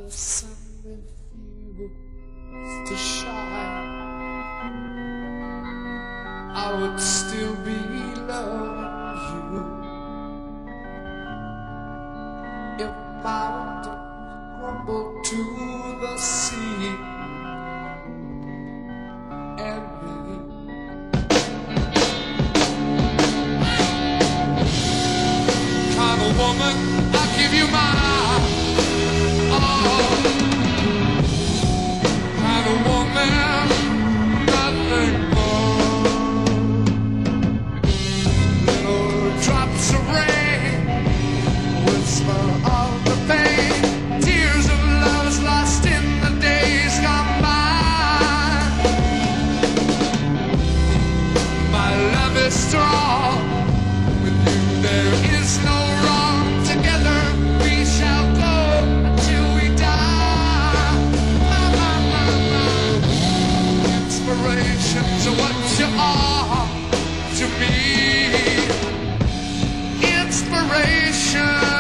the sun refused to shine, I would still be loving you. If mountains crumble to the sea and rain, kind of woman, I'll give you my all. Kind of woman, nothing more. Little drops of rain, whisper of the pain, tears of loves lost in the days gone by. My love is strong, with you there is no wrong. Together we shall go until we die. Inspirations are what you are to me. Inspirations.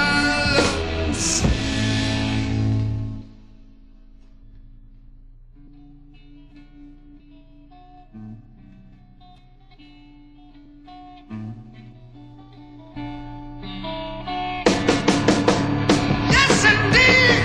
Yes, indeed.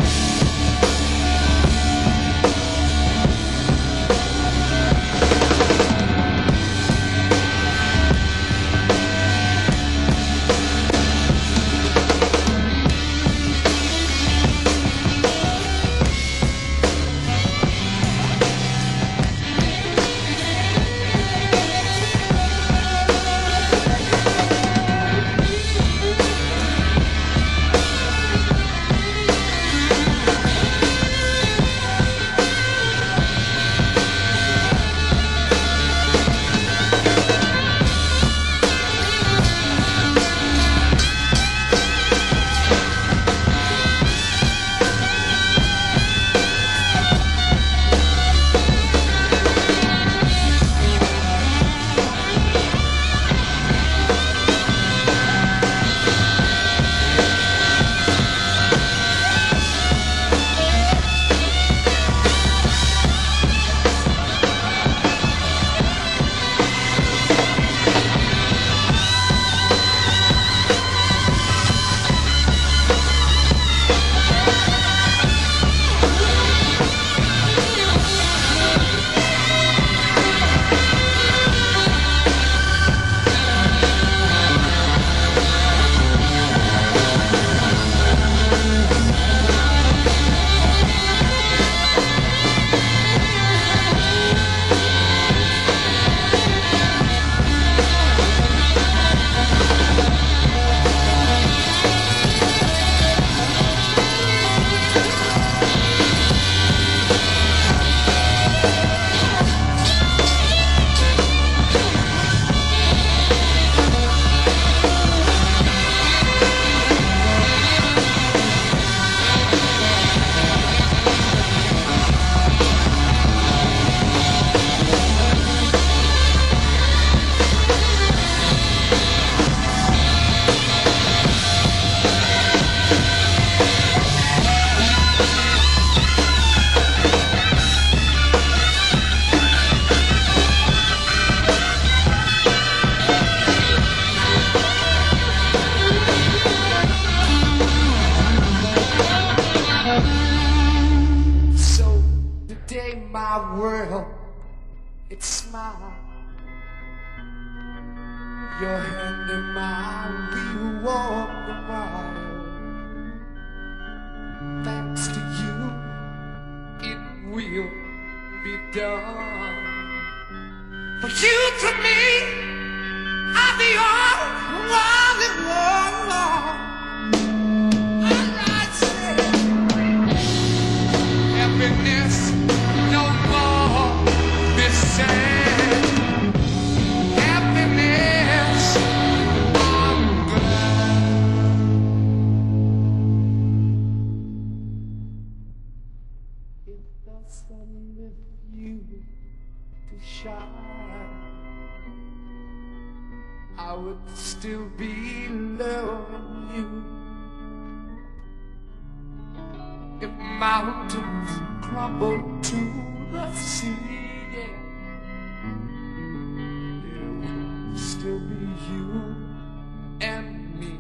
So today my world, it smiles. Your hand in mine, we walk the mile. Thanks to you, it will be done. For you to me, I'll be all alone. Alright, said happiness, no more be sad. Happiness, I'm glad. If the sun refused to shine, I would still be loving you. if mountains crumble to the sea, yeah, there will still be you and me.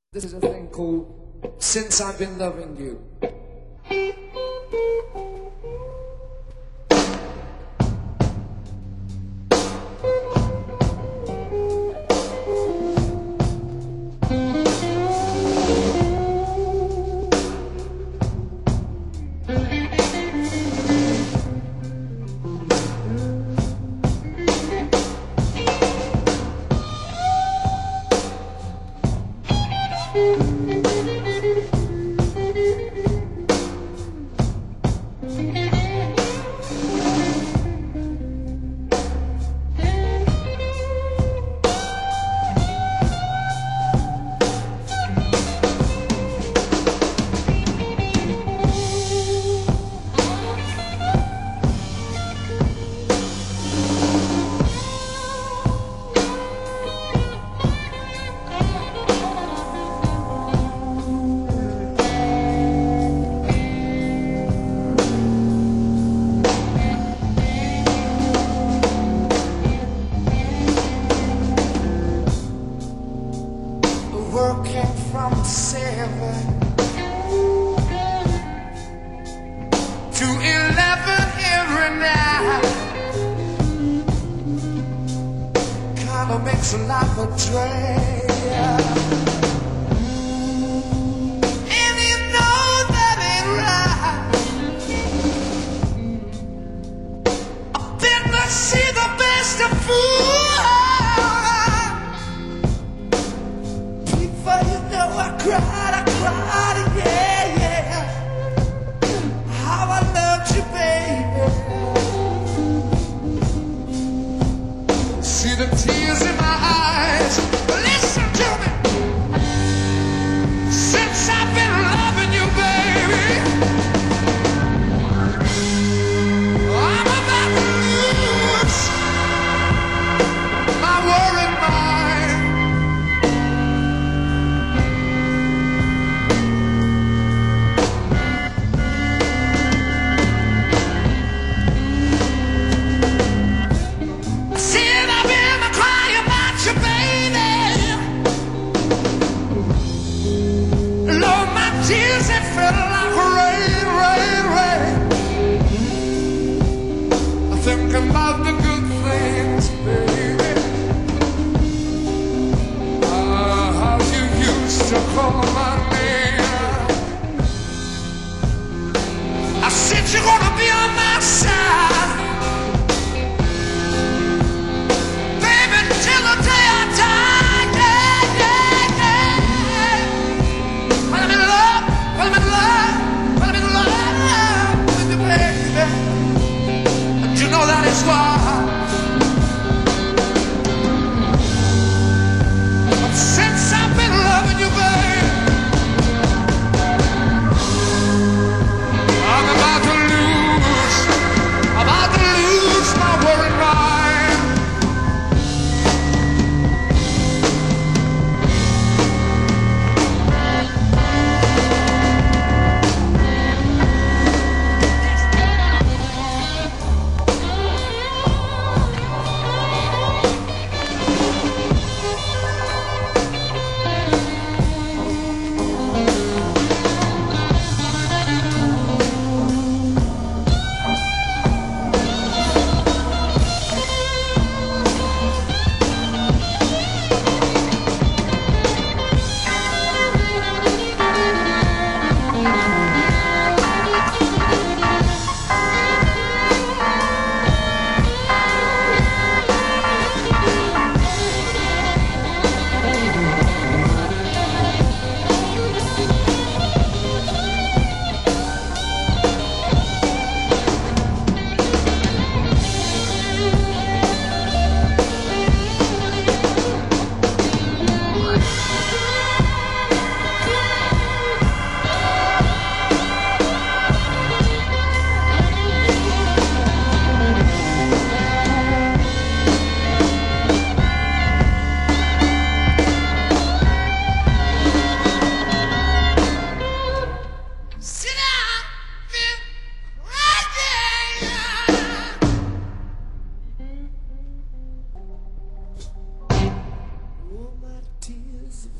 This is a thing called Since I've Been Loving You. Working from 7 to 11 every night kinda makes life a drag, and you know that ain't right. I didn't see the best of fools. I cried, yeah, yeah. How I loved you, baby. See the tears in my eyes. Listen.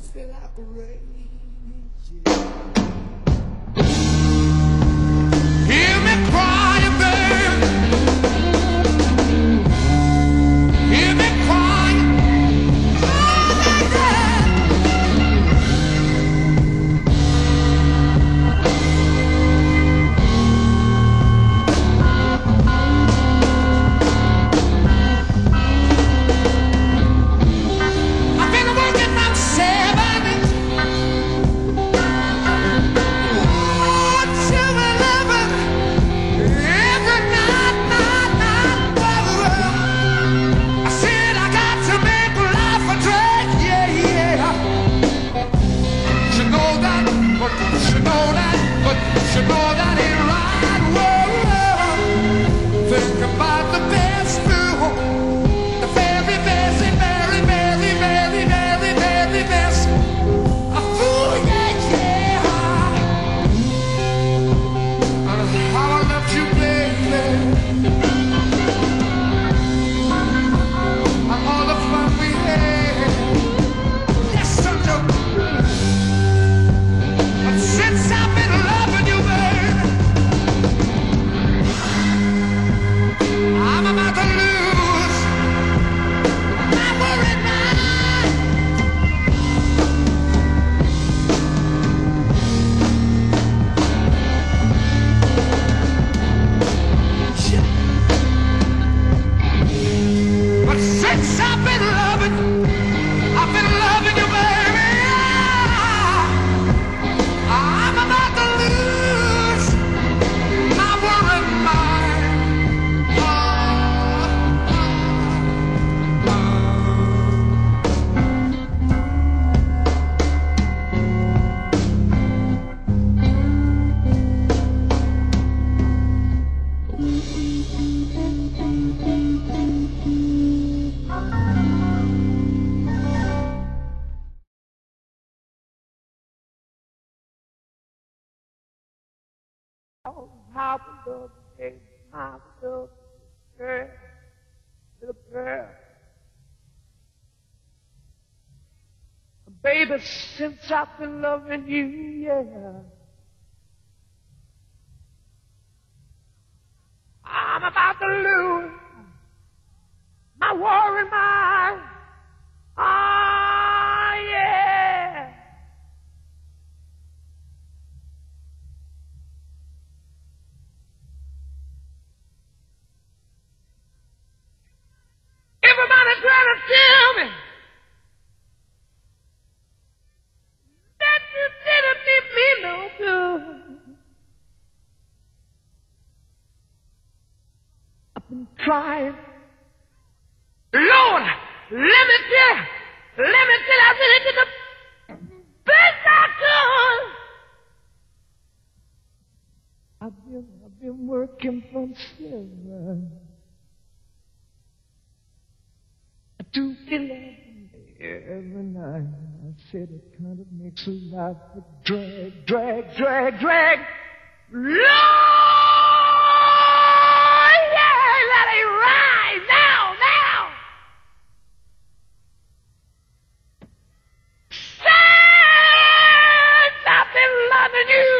feel like rain. Hear me crying, babe. Hear me crying. Oh, yeah. I've been working from 7 to 11 every night. I said I got to make life a drag, yeah. You know that, but you know that, but you know that ain't right. Whoa. Think about the best food, the very best, the very, very, very, very, very best. A fool, yeah. And how I loved you, baby. And all the fun we had. Yes, I do. But since I've been loving you, baby, I'm about to lose my worried mind. But since I've been loving you, baby, I'm about to lose my worried mind. How we love you, how we love you, girl, little girl. Baby, since I've been loving you, yeah, I'm about to lose my worry mind. Ah, yeah. Everybody's trying to tell me that you didn't leave me no good. I've been trying. Lord, let me tell, I really did the best I could. I've been working from 7 to 11 every night. I said it kind of makes a life a drag. Lord, yeah, let it rise now. Since I've been loving you,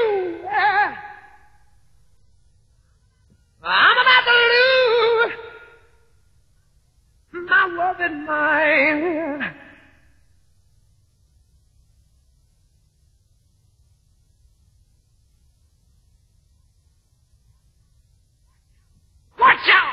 I'm about to lose my loving mind. Watch out!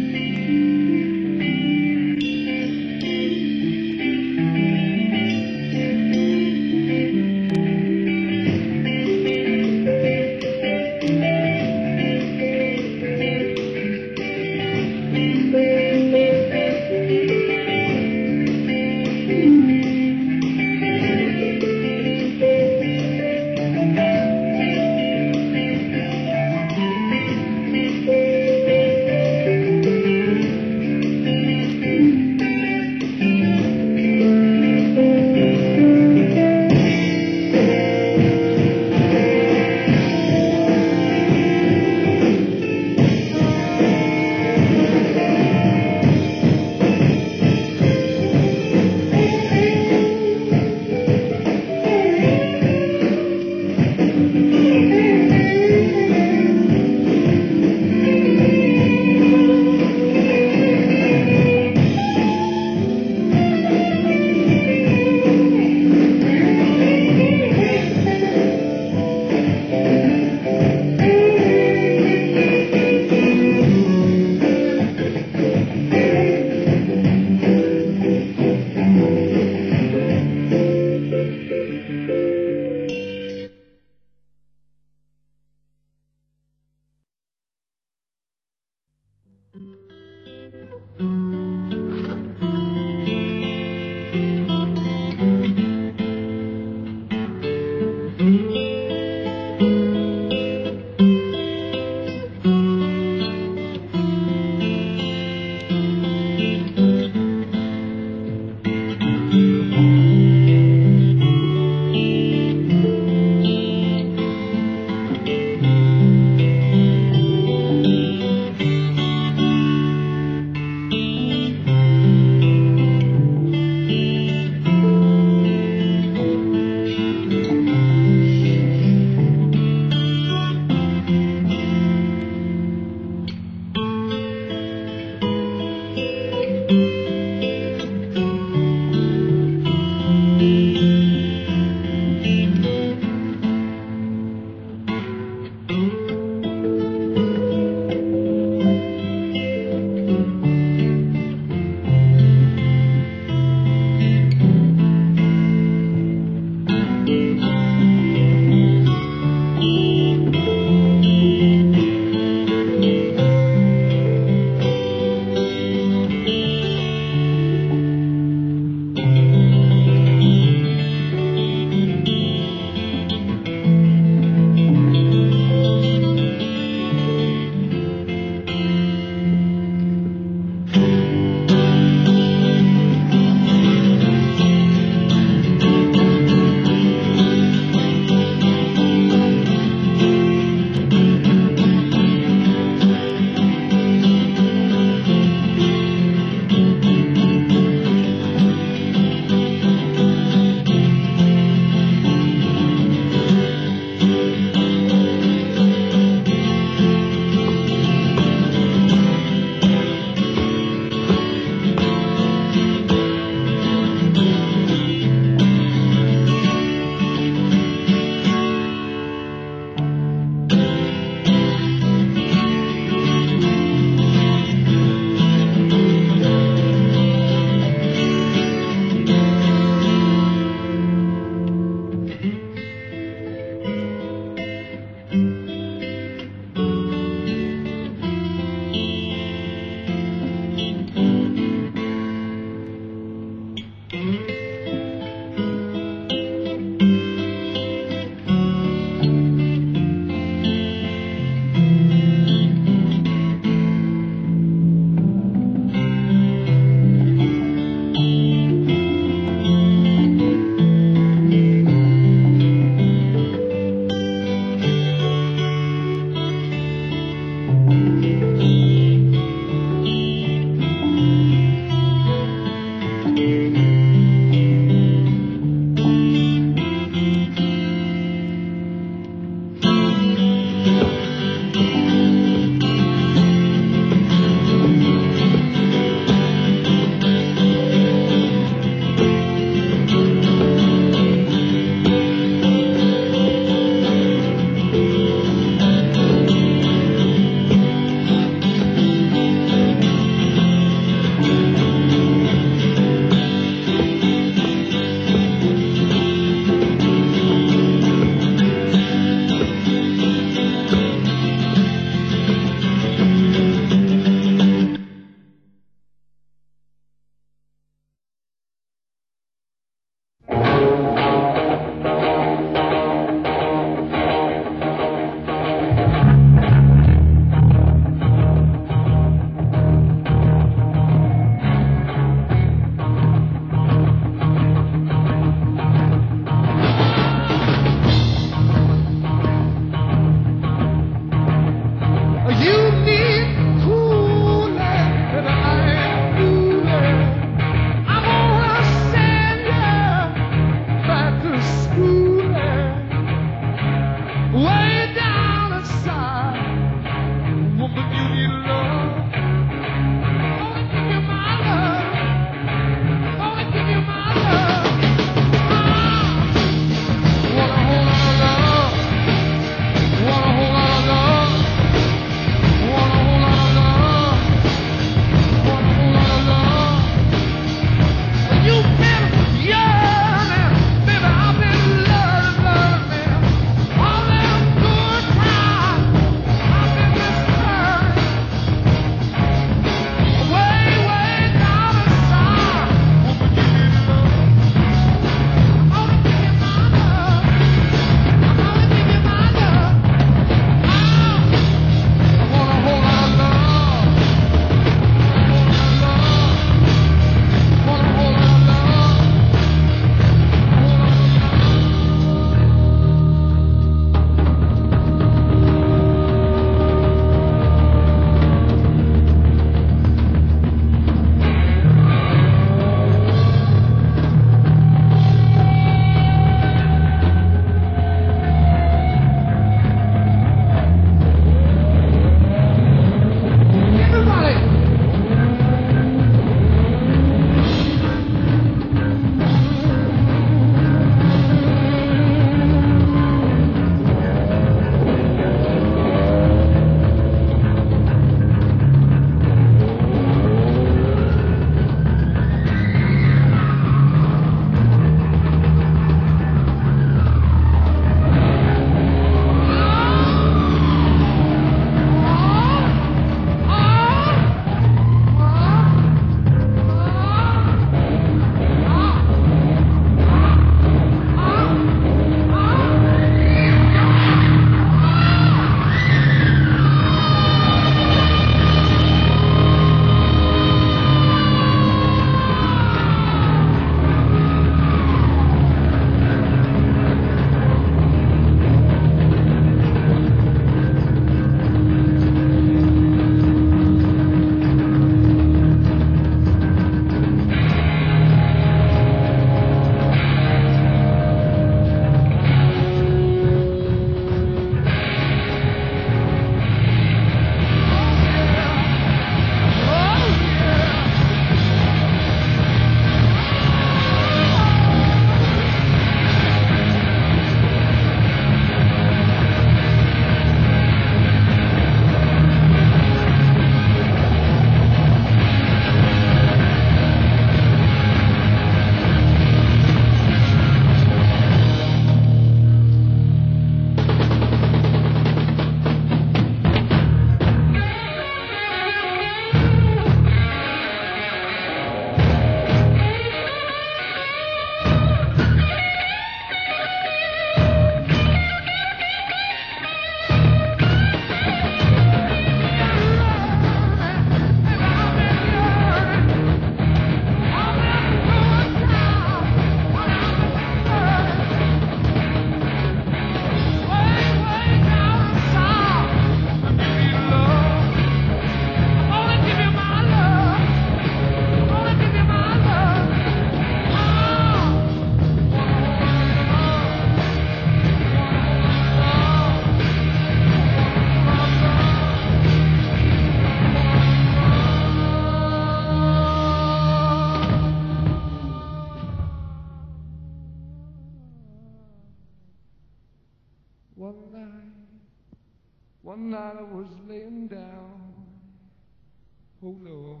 One night I was laying down, oh Lord,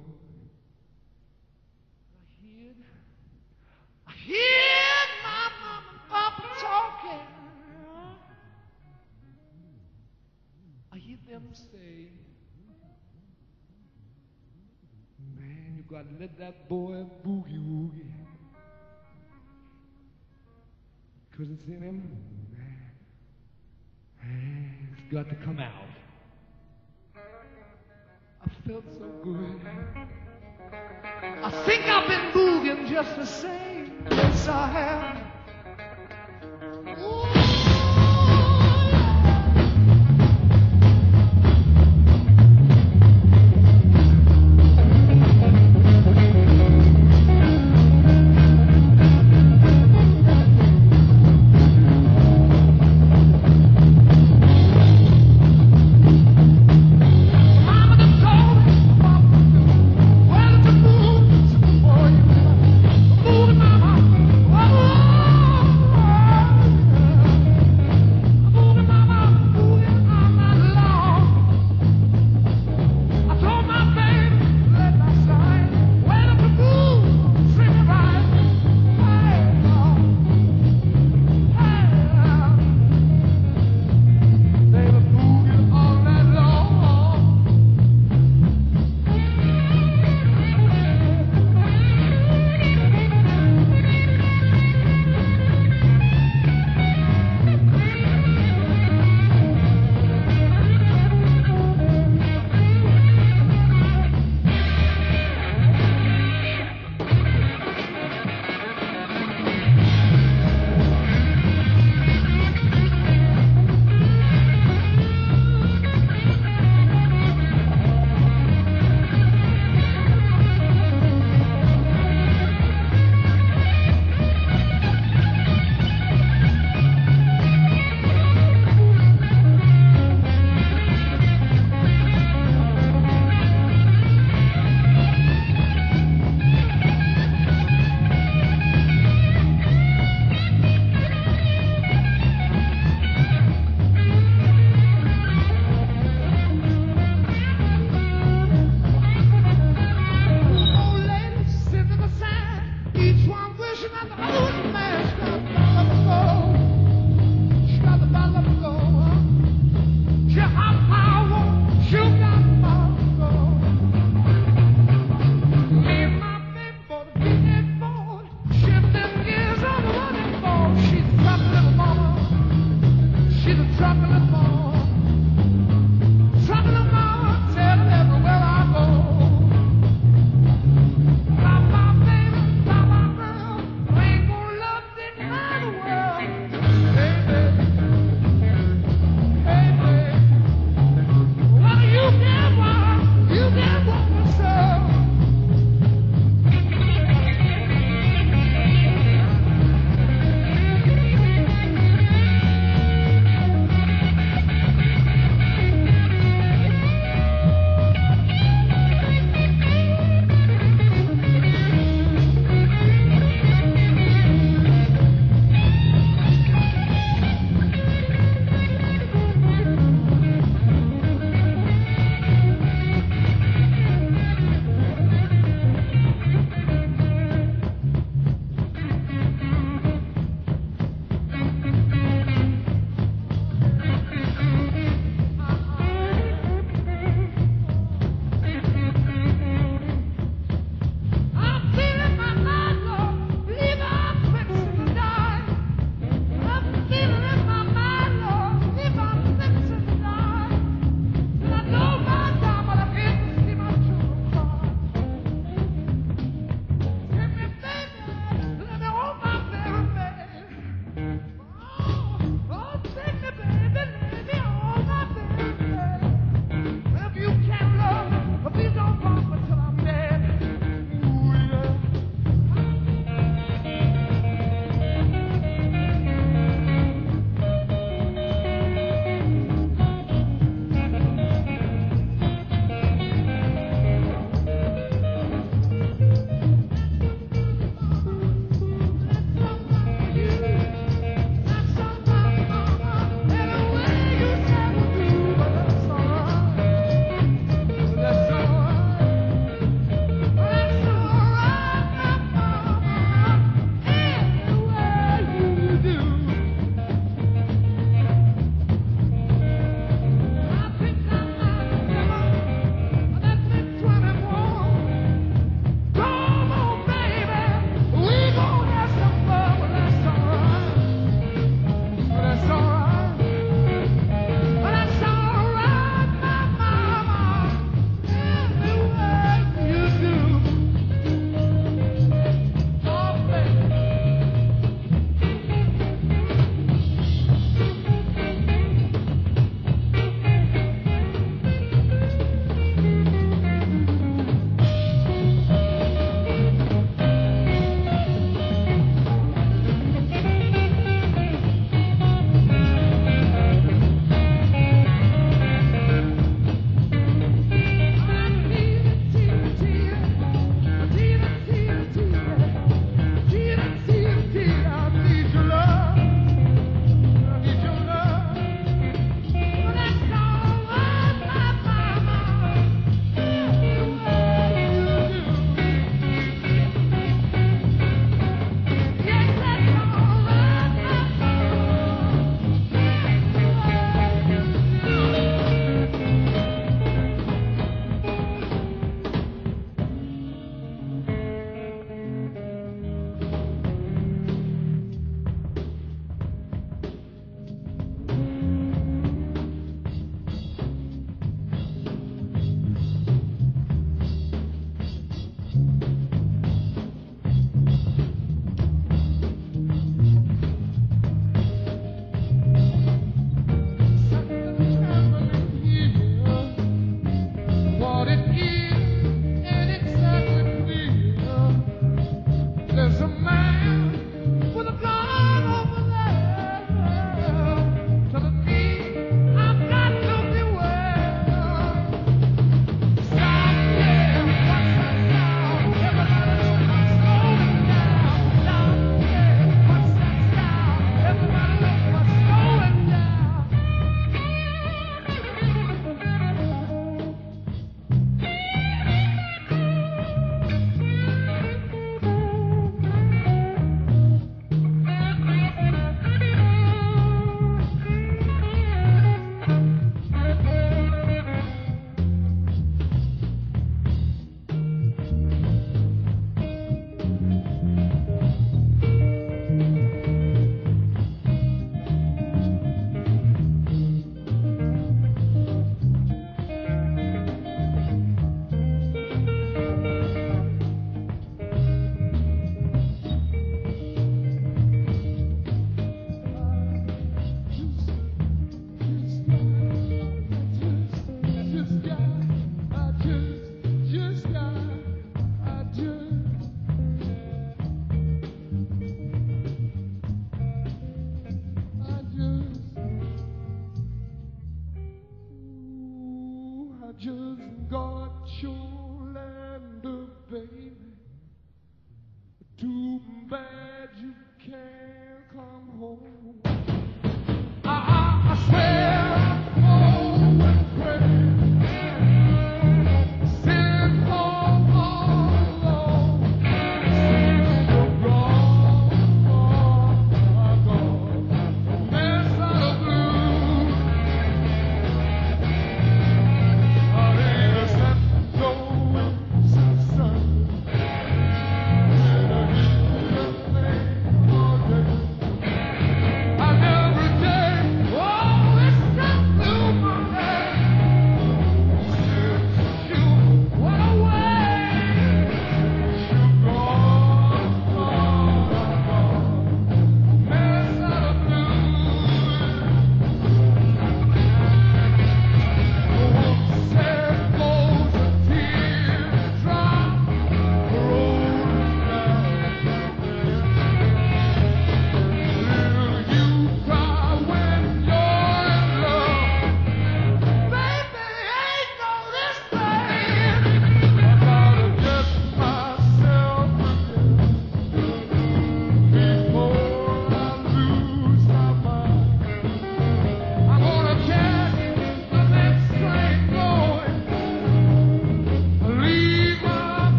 I heard my mama and papa talking. I hear them say, man, you gotta let that boy boogie woogie, 'cause it's in him, man. It's got to come out. I felt so good. I think I've been boogieing just the same. Yes, I have. Ooh.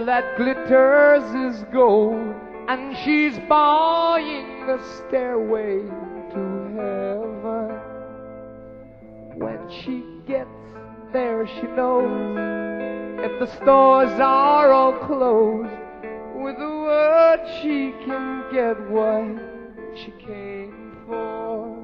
all that glitters is gold, and she's buying the stairway to heaven. When she gets there, she knows if the stores are all closed, with a word she can get what she came for.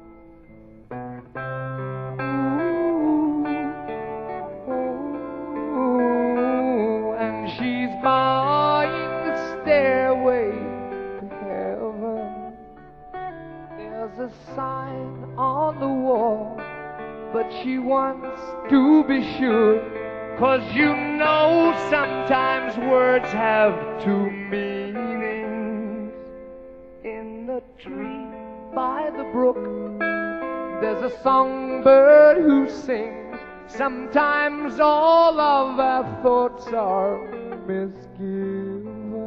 Ooh, and she's buying the stairway to heaven. There's a sign on the wall, but she wants to be sure, 'cause you know sometimes words have two meanings. In the tree by the brook, there's a songbird who sings. Sometimes all of our thoughts are misgiven.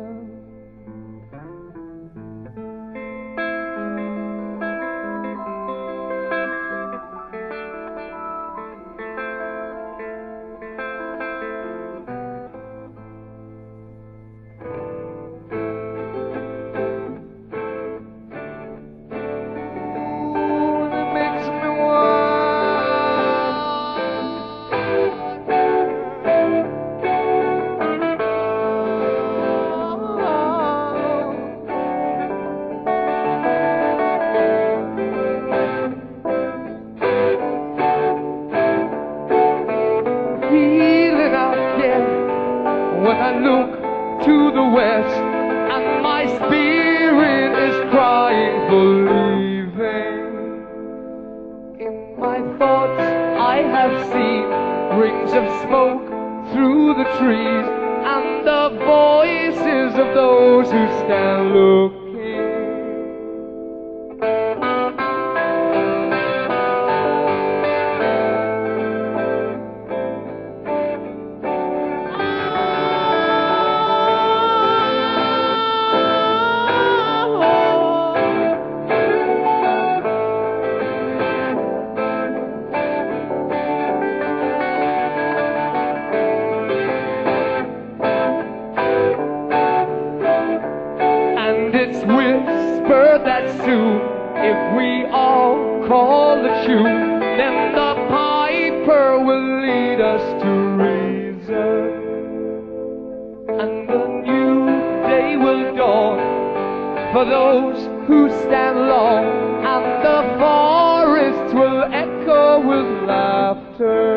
When I look to the west and my spirit is crying for leaving, in my thoughts I have seen rings of smoke through the trees and the voices of those who stand looking. It's whispered that soon, if we all call the tune, then the piper will lead us to reason, and the new day will dawn for those who stand long, and the forests will echo with laughter.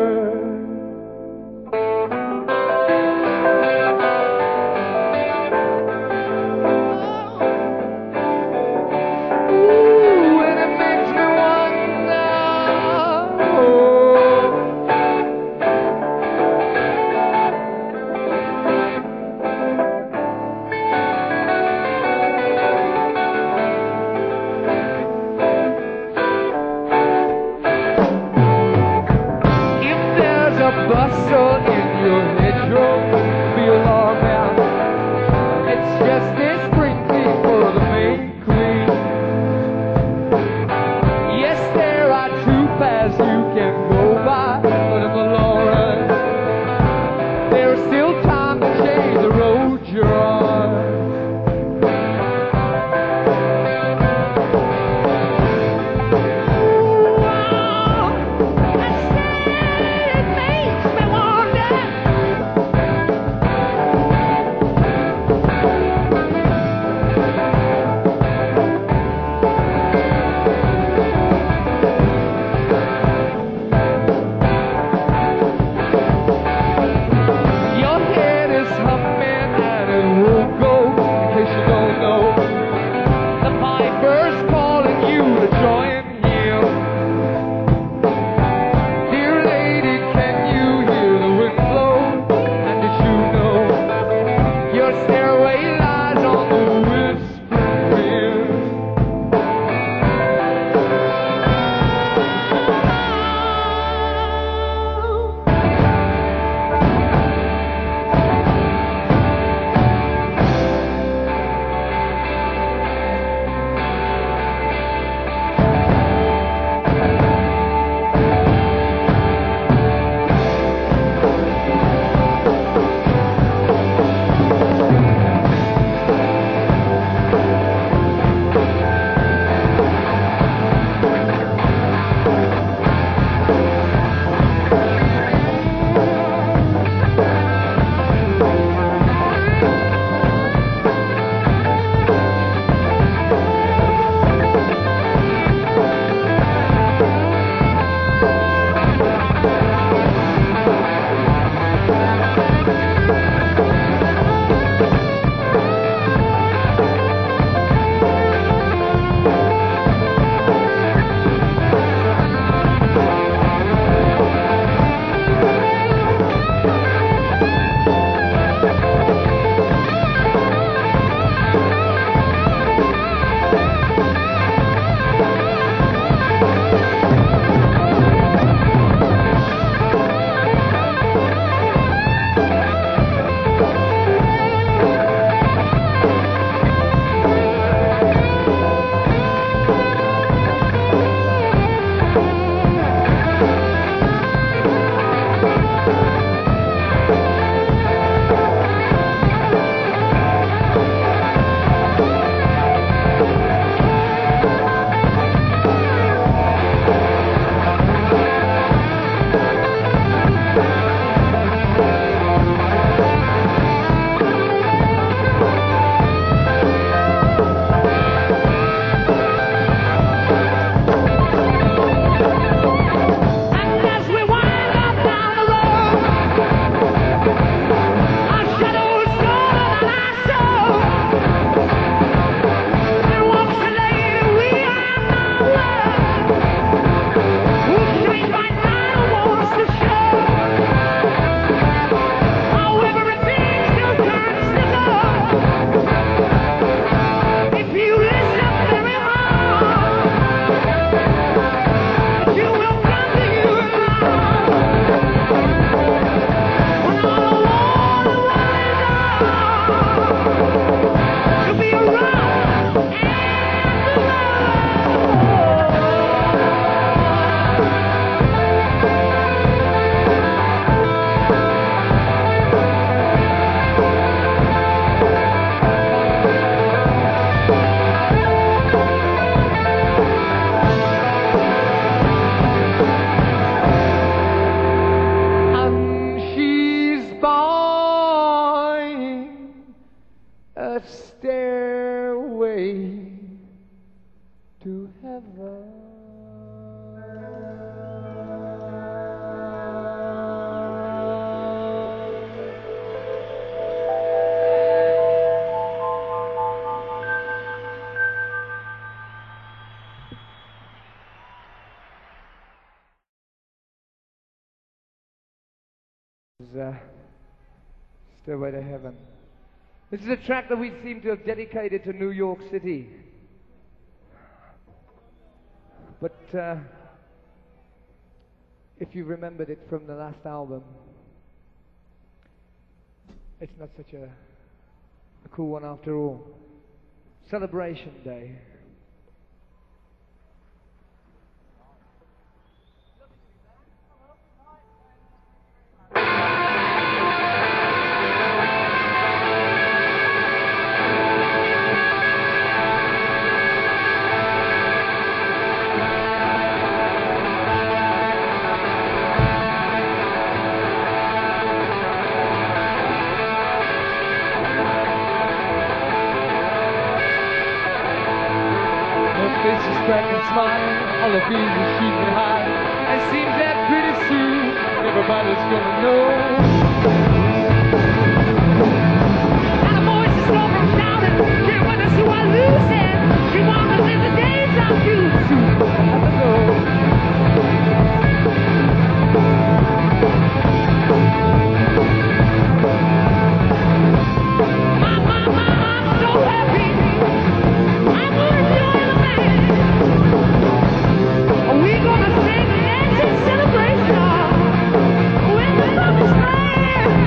Bustle in your hedgerow, be alarmed now. It's just a spring clean for the May Queen. Yes, there are two paths you can go by, but in the long run, there's still time to change the road you're on. stairway to heaven. Stairway to Heaven. This is a track that we seem to have dedicated to New York City. But if you remembered it from the last album, it's not such a cool one after all. Celebration Day. Smile, all the bees are shooting high. It seems that pretty soon everybody's gonna know. And the voices slow from shouting, can't wait to see what losing. She wants to live the days of you soon. At the door. I'm so happy. I'm gonna enjoy the man. We're gonna sing and dance in celebration with the promised land.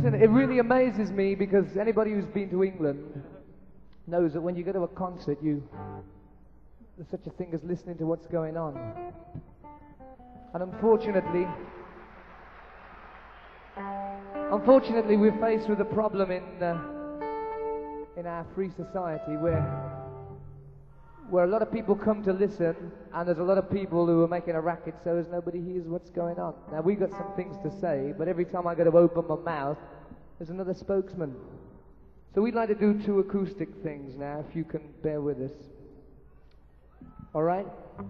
Listen, it really amazes me because anybody who's been to England knows that when you go to a concert, there's such a thing as listening to what's going on. And unfortunately, we're faced with a problem in our free society where a lot of people come to listen, and there's a lot of people who are making a racket so as nobody hears what's going on. Now, we've got some things to say, but every time I go to open my mouth, there's another spokesman. So we'd like to do 2 acoustic things now, if you can bear with us. All right?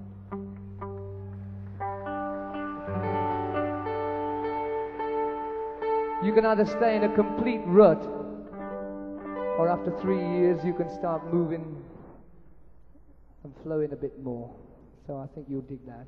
You can either stay in a complete rut, or after 3 years you can start moving and flowing a bit more. So I think you'll dig that.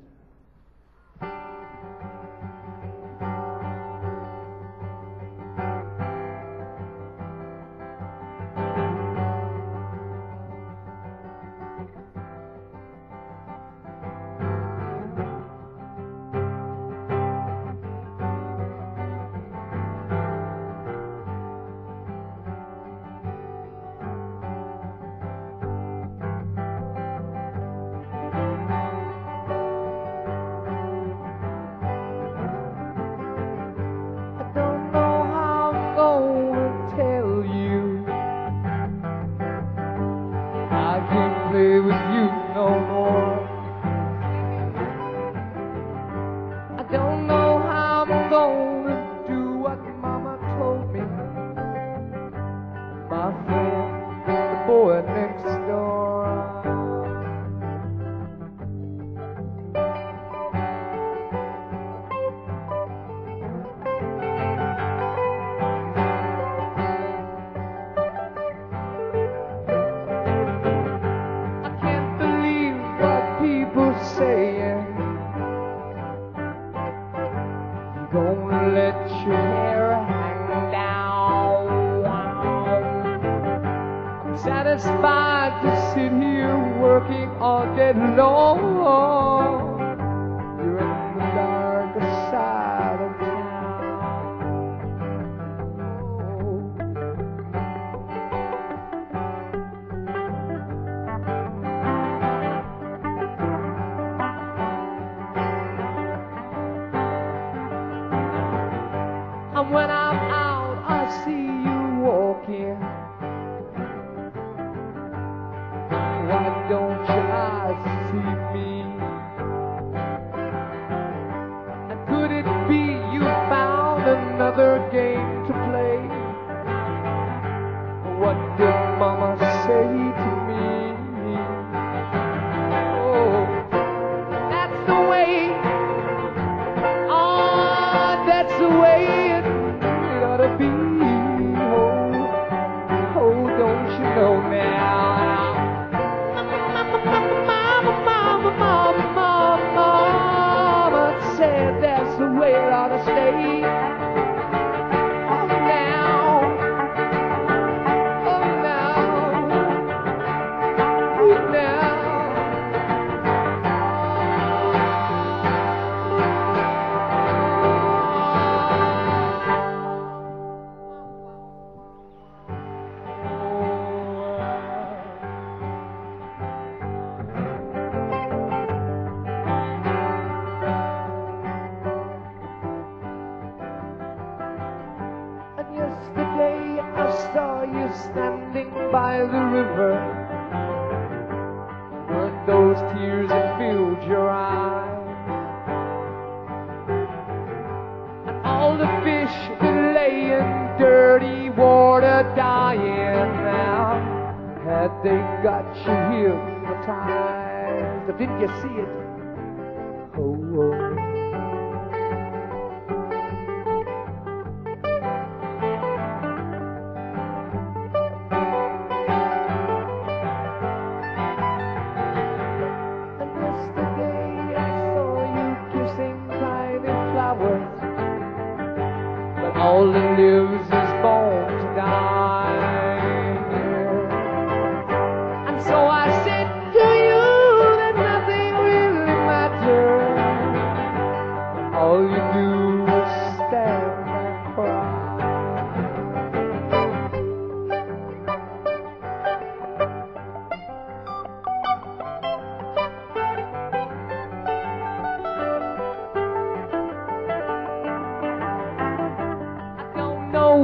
Satisfied to sit here working all day long. You're in the darkest side of town. And when I'm out, I see you walking. Why don't your eyes see me? And could it be you found another game to play? What did Mama say to me? Oh, that's the way. Oh, that's the way it ought to be. Oh, don't you know now? Mama said that's the way it ought to stay. Oh, now. Oh, now. Oh, now. Yesterday I saw you standing by the river. Weren't those tears that filled your eyes? And all the fish that lay in dirty water dying now, had they got you hypnotized? Or didn't you see it? Oh, oh. All that lives is born to die. And so I said to you that nothing really matters.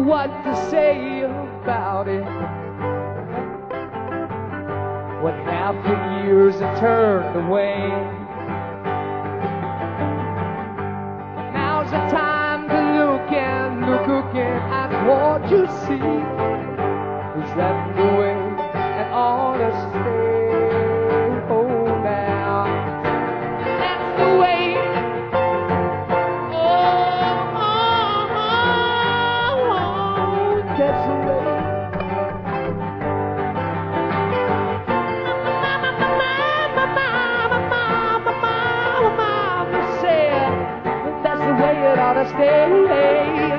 what to say about it. When half the years have turned away, now's the time to look again at what you see. Is that the way it ought to stay? Oh, now that's the way. That's the way. Mama said that's the way it ought to stay.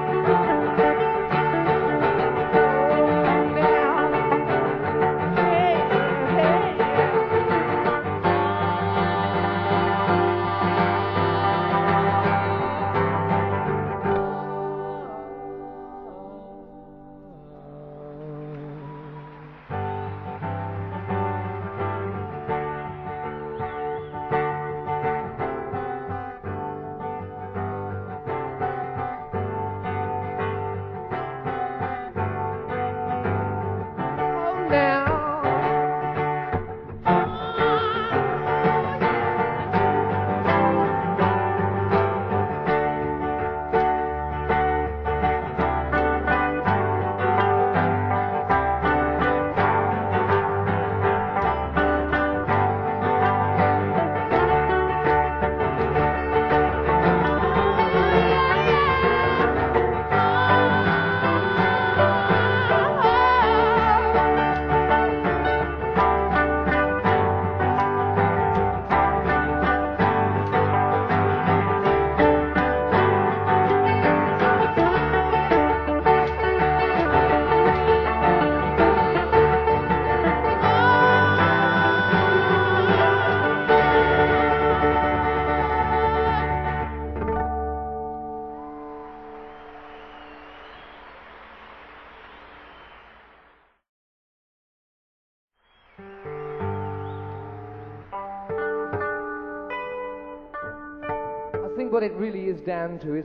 I think what it really is down to is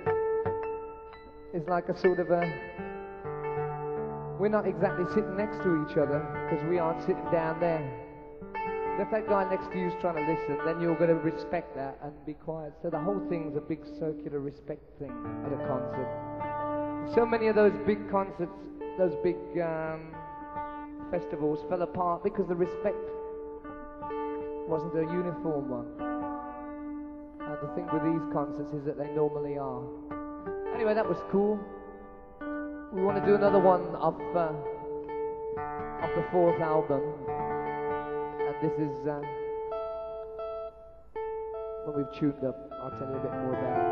is like a sort of a, we're not exactly sitting next to each other because we aren't sitting down there. But if that guy next to you is trying to listen, then you're going to respect that and be quiet. So the whole thing's a big circular respect thing at a concert. So many of those big concerts, those big festivals fell apart because the respect wasn't a uniform one. And the thing with these concerts is that they normally are. Anyway, that was cool. We want to do another one of the fourth album. And this is what we've tuned up. I'll tell you a bit more about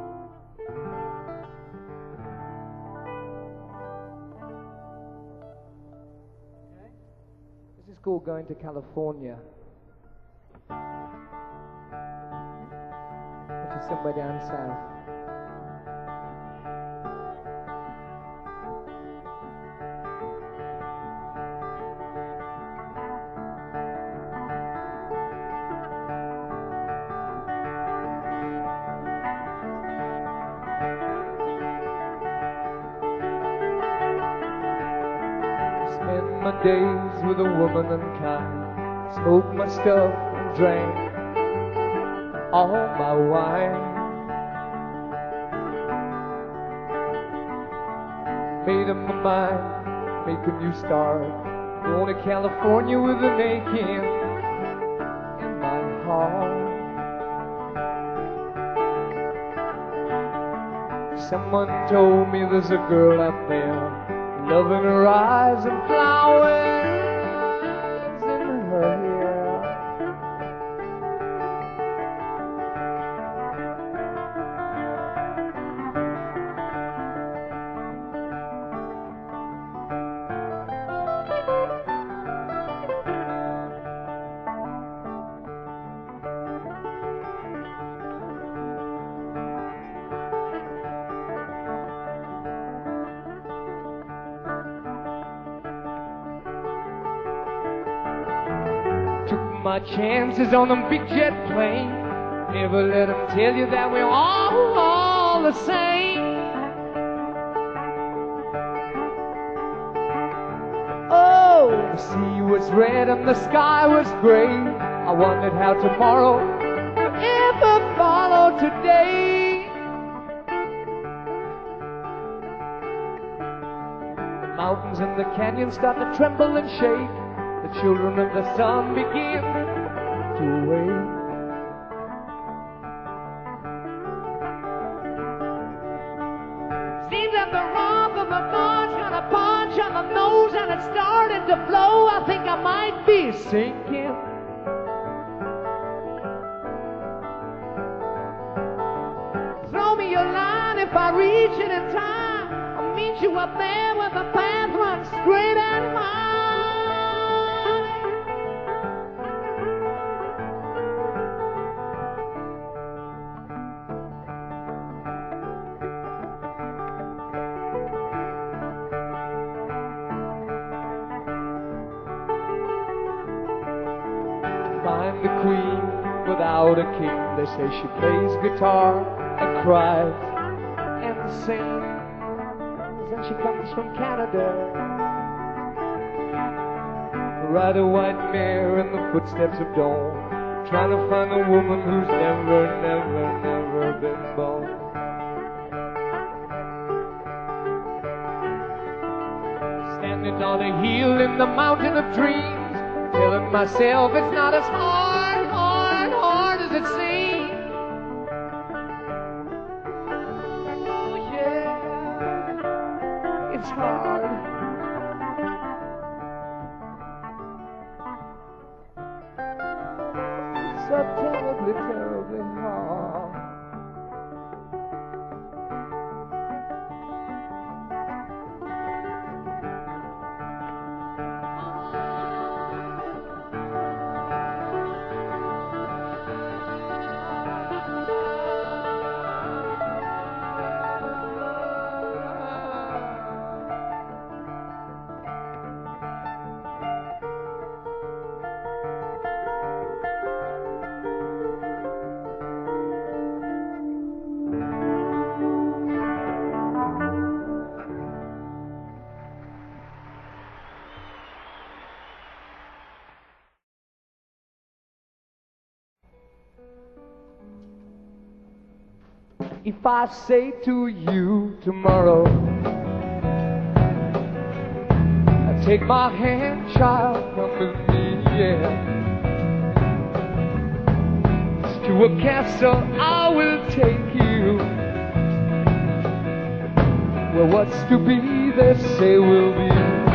it. This is called Going to California, which is somewhere down south. Spend my days with a woman and kind, smoked my stuff and drank all my wine. Made up my mind, make a new start, going to California with an aching in my heart. Someone told me there's a girl out there, love in her eyes and flowers in her hair. Took my chances on them big jet plane. Never let them tell you that we're all the same. The sea was red and the sky was gray. I wondered how tomorrow would ever follow today. The mountains and the canyons start to tremble and shake. The children of the sun begin to wake. Seems that the wrath of the God's gonna punch on the nose, and it's starting to blow. I think I might be sinking. Throw me a line if I reach it in time. I'll meet you up there where the path runs straight and high. Find the queen without a king. They say she plays guitar and cries and sings. And she comes from Canada. Ride a white mare in the footsteps of dawn, trying to find a woman who's never, never, never been born. Standing on a hill in the mountain of dreams, telling myself it's not as hard, hard, hard as it seems. Oh yeah, it's hard. It's so terribly, terribly hard. If I say to you tomorrow, take my hand, child, come with me, yeah. To a castle I will take you, where what's to be, they say will be.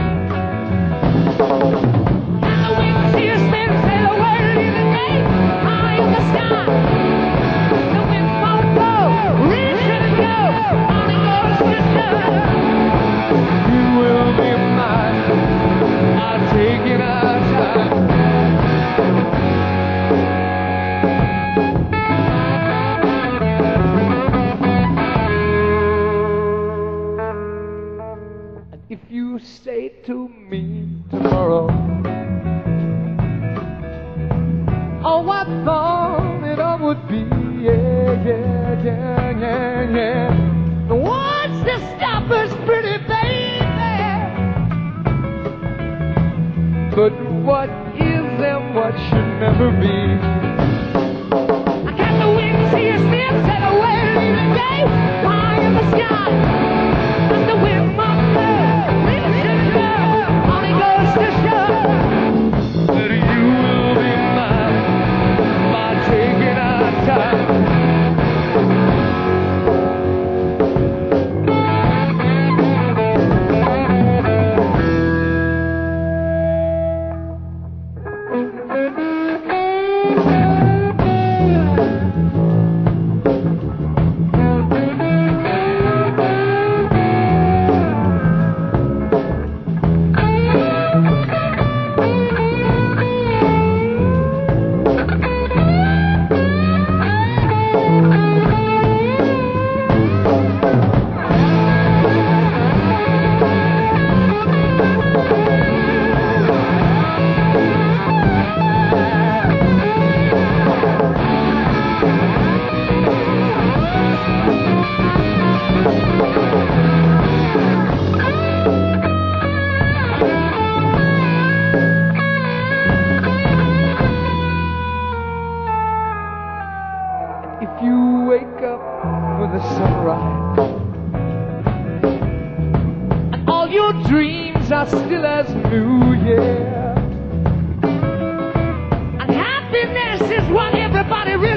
If you say to me tomorrow, oh, what fun it all would be, yeah, yeah, yeah, yeah, yeah. What's to stop us, pretty baby? But what is and what should never be? I got the wind to see your steps and away to leave the day, high in the sky. And the wind must blow. Only goes to show that you will be mine by taking our time. if you wake up with the sunrise and all your dreams are still as new, yeah. And happiness is what everybody really